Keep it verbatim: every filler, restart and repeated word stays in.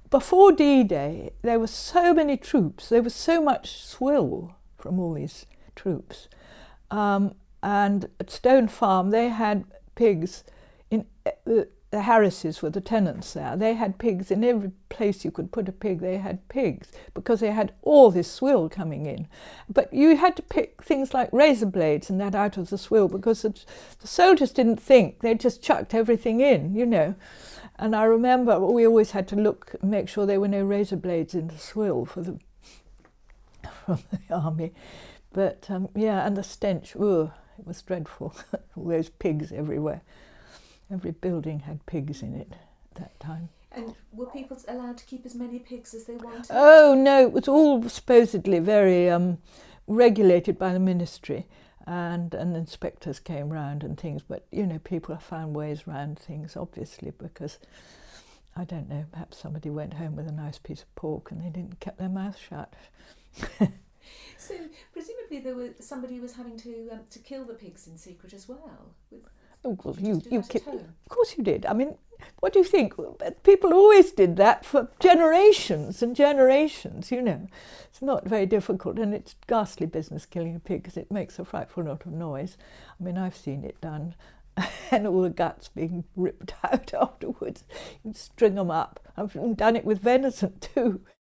before D-Day, there were so many troops, there was so much swill from all these troops. Um, and at Stone Farm, they had pigs in uh, the Harrises were the tenants there. They had pigs in every place you could put a pig. They had pigs because they had all this swill coming in. But you had to pick things like razor blades and that out of the swill because the, the soldiers didn't think. They just chucked everything in, you know. And I remember we always had to look and make sure there were no razor blades in the swill for the from the army. But um, yeah, and the stench, ugh, it was dreadful. All those pigs everywhere. Every building had pigs in it at that time. And were people allowed to keep as many pigs as they wanted? Oh no, it was all supposedly very um, regulated by the ministry, and, and inspectors came round and things, but you know, people found ways round things, obviously, because, I don't know, perhaps somebody went home with a nice piece of pork and they didn't keep their mouth shut. So presumably there was somebody was having to um, to kill the pigs in secret as well. With, Oh, well, you you, you that keep, at home? of course you did. I mean, what do you think? People always did that for generations and generations, you know. It's not very difficult, and it's ghastly business killing a pig because it makes a frightful lot of noise. I mean, I've seen it done, and all the guts being ripped out afterwards. You string them up. I've done it with venison too.